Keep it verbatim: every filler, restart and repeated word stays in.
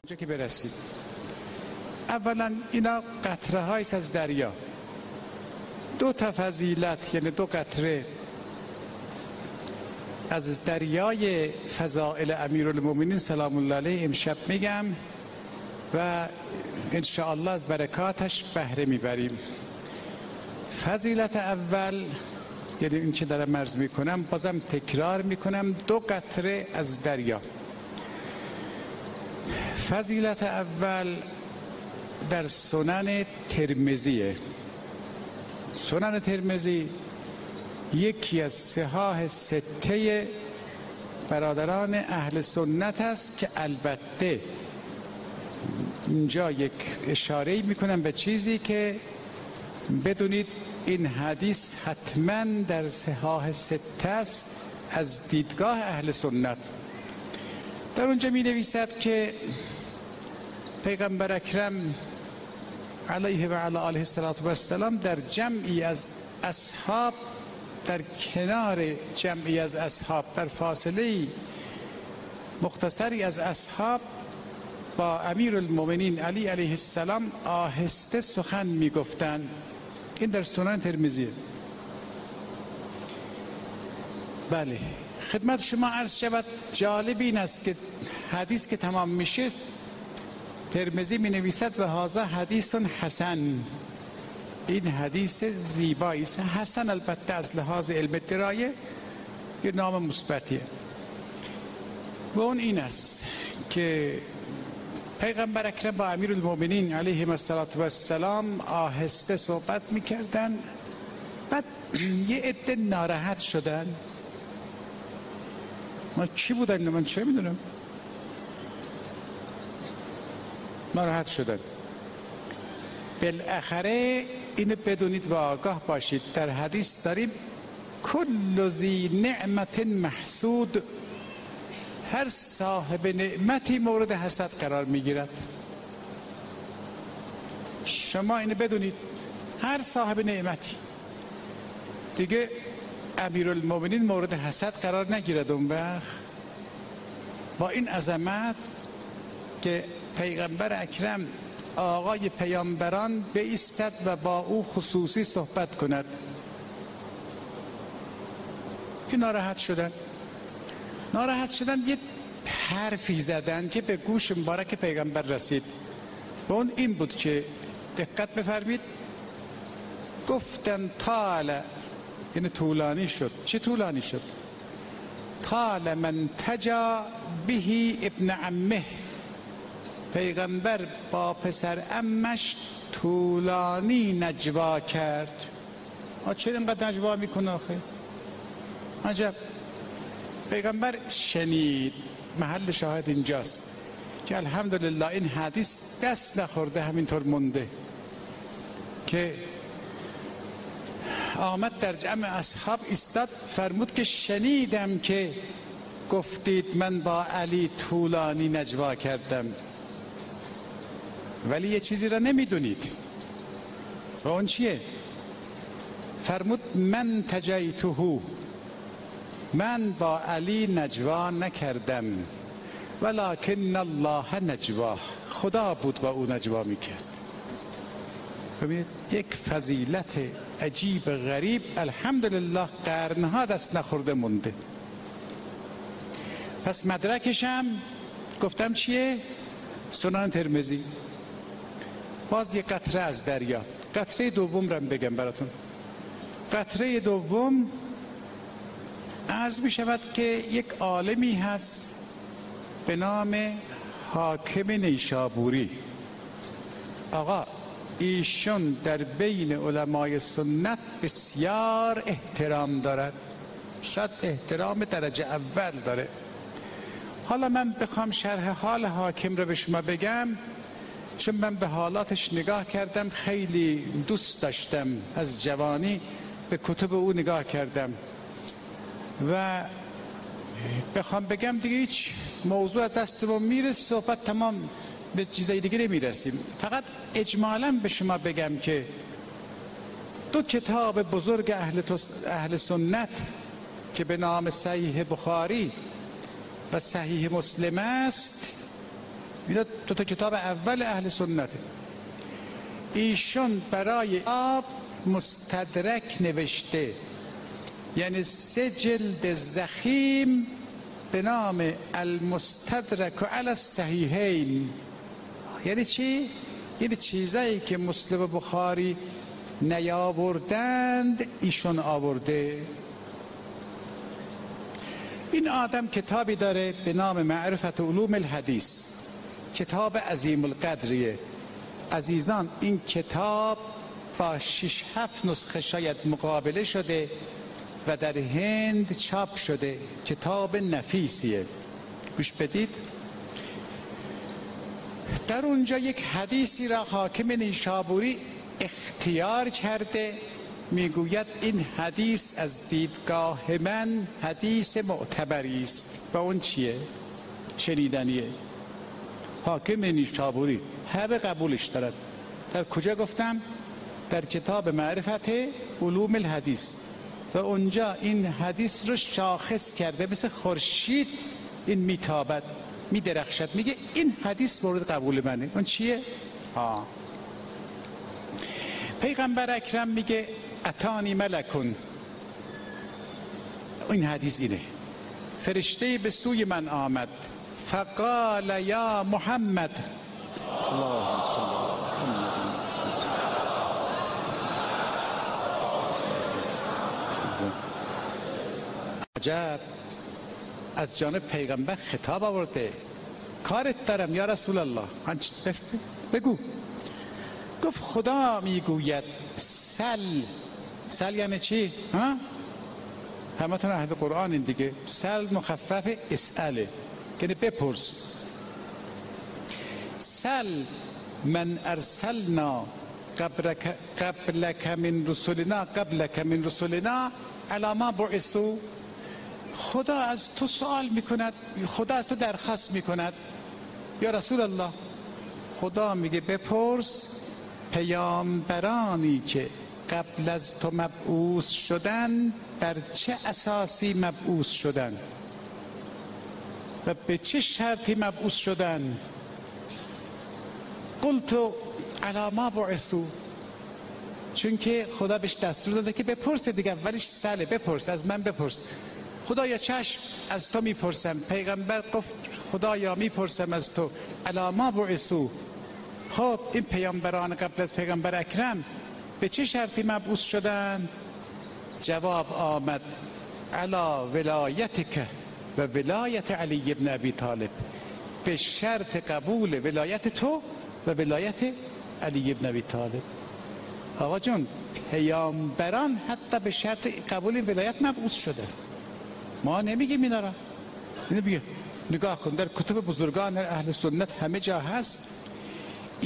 جا که برسید، اولا اینا قطره هایست از دریا، دو تا فضیلت یعنی دو قطره از دریای فضائل امیرالمومنین سلام الله علیه امشب میگم و انشاءالله از برکاتش بهره میبریم. فضیلت اول یعنی این که دارم عرض میکنم، بازم تکرار میکنم، دو قطره از دریا. فضیلت اول در سنن ترمذیه. سنن ترمذی یکی از صحاح سته برادران اهل سنت است که البته اینجا یک اشاره میکنم به چیزی که بدونید این حدیث حتما در صحاح سته است از دیدگاه اهل سنت. در اونجا می نویسد که پیغمبر اکرم علیه و علی آله السلام در جمعی از اصحاب، در کنار جمعی از اصحاب، در فاصله مختصری از اصحاب با امیرالمومنین علی علیه السلام آهسته سخن می گفتند. این در سنن ترمذی. بله، خدمت شما عرض شود جالب این است که حدیث که تمام میشه ترمذی می نویسد و هذا حدیث حسن، این حدیث زیبایی است. حسن البته از لحاظ علم درایه یه نام مثبتیه و اون این است که پیغمبر اکرم با امیرالمومنین علیه السلام آهسته صحبت میکردن. بعد یه عده ناراحت شدن. ما کی بودن؟ من چه میدونم. ناراحت شدن. بالاخره اینو بدونید و آگاه باشید، در حدیث داریم کل ذی نعمت محسود، هر صاحب نعمتی مورد حسد قرار میگیرد. شما اینو بدونید، هر صاحب نعمتی. دیگه امیرالمومنین مورد حسد قرار نگیرد اون وقت. با این عظمت که پیغمبر اکرم آقای پیامبران بایستد و با او خصوصی صحبت کند، که ناراحت شدن. ناراحت شدن یه حرفی زدن که به گوش مبارک پیغمبر رسید و اون این بود که دقت بفرمید، گفتن طال، یعنی طولانی شد. چه طولانی شد؟ طال من تجا بهی ابن عمه، پیغمبر با پسر عمش طولانی نجوا کرد. آ چه اینقدر نجوا میکنه آخه؟ عجب. پیغمبر شنید. محل شاهد اینجاست که الحمدلله این حدیث دست نخورده، همینطور مونده که آمد در جمع اصحاب ایستاد، فرمود که شنیدم که گفتید من با علی طولانی نجوا کردم، ولی یه چیزی را نمیدونید. و اون چیه؟ فرمود من تجیتهو، من با علی نجوا نکردم، ولکن الله نجوا، خدا بود با او نجوا میکرد. ببینید یک فضیلت عجیب غریب، الحمدلله قرنها دست نخورده مونده. پس مدرکشم گفتم چیه؟ سنن ترمذی. باز یک قطره از دریا. قطره دوم رو بگم براتون. قطره دوم عرض می شود که یک عالمی هست به نام حاکم نیشابوری. آقا ایشون در بین علمای سنت بسیار احترام دارد، شاید احترام درجه اول داره. حالا من بخوام شرح حال حاکم رو به شما بگم، چون من به حالاتش نگاه کردم، خیلی دوست داشتم، از جوانی به کتب او نگاه کردم و بخوام بگم دیگه هیچ موضوع دستمون میره، صحبت تمام، به چیزای دیگه نمیرسیم. فقط اجمالا به شما بگم که دو کتاب بزرگ اهل, اهل سنت که به نام صحیح بخاری و صحیح مسلم است، اینا دو تا کتاب اول اهل سنته. ایشون برای آب مستدرک نوشته، یعنی سه جلد ضخیم به نام المستدرک علی الصحیحین. یعنی چی؟ یعنی چیزایی که مسلم و بخاری نیاوردند ایشون آورده. این آدم کتابی داره به نام معرفت علوم الحدیث، کتاب عظیم القدریه. عزیزان این کتاب با شش هفت نسخه شاید مقابله شده و در هند چاپ شده. کتاب نفیسیه، گوش بدید. در اونجا یک حدیثی را حاکم نیشابوری اختیار کرده، میگوید این حدیث از دیدگاه من حدیث معتبری است. و اون چیه؟ شنیدنیه. حاکم نیشابوری همه قبولش دارد. در کجا گفتم؟ در کتاب معرفت علوم الحدیث. و اونجا این حدیث رو شاخص کرده، مثل خورشید این میتابد، میدرخشد، میگه این حدیث مورد قبول منه. اون چیه؟ ها. پیغمبر اکرم میگه اتانی ملکون، این حدیث اینه، فرشته به سوی من آمد فقال یا محمد اللهم صل علی محمد. عجب، از جانب پیغمبر خطاب آورده، کارت دارم یا رسول الله. بگو. گفت خدا میگوید سل. سل یعنی چی؟ ها؟ همتون اهل قرآن این دیگه. سل مخفف اسأله، یعنی بپرس. سل من ارسلنا قبلک قبلک من رسولنا قبلک من رسولنا علی ما بعثوا. خدا از تو سوال میکند، خدا از تو درخواست میکند یا رسول الله. خدا میگه بپرس پیامبرانی که قبل از تو مبعوث شدن بر چه اساسی مبعوث شدن و به چه شرطی مبعوث شدن. قلت علی ما بعثوا، چون که خدا بهش دستور داده که بپرسه دیگه. اولش سله، بپرس، از من بپرس. خدایا چشم، از تو میپرسم. پیغمبر گفت خدایا میپرسم از تو علی ما بعثوا. خب این پیامبران قبل از پیغمبر اکرم به چه شرطی مبعوث شدن؟ جواب آمد علی ولایتک و ولایت علی ابن ابی طالب، به شرط قبول ولایت تو و ولایت علی ابن ابی طالب. آقا جون، پیامبران حتی به شرط قبول ولایت مبعوث شده. ما نمیگیم اینا را. اینو بگه نگاه کن، در کتب بزرگان اهل سنت همه جا هست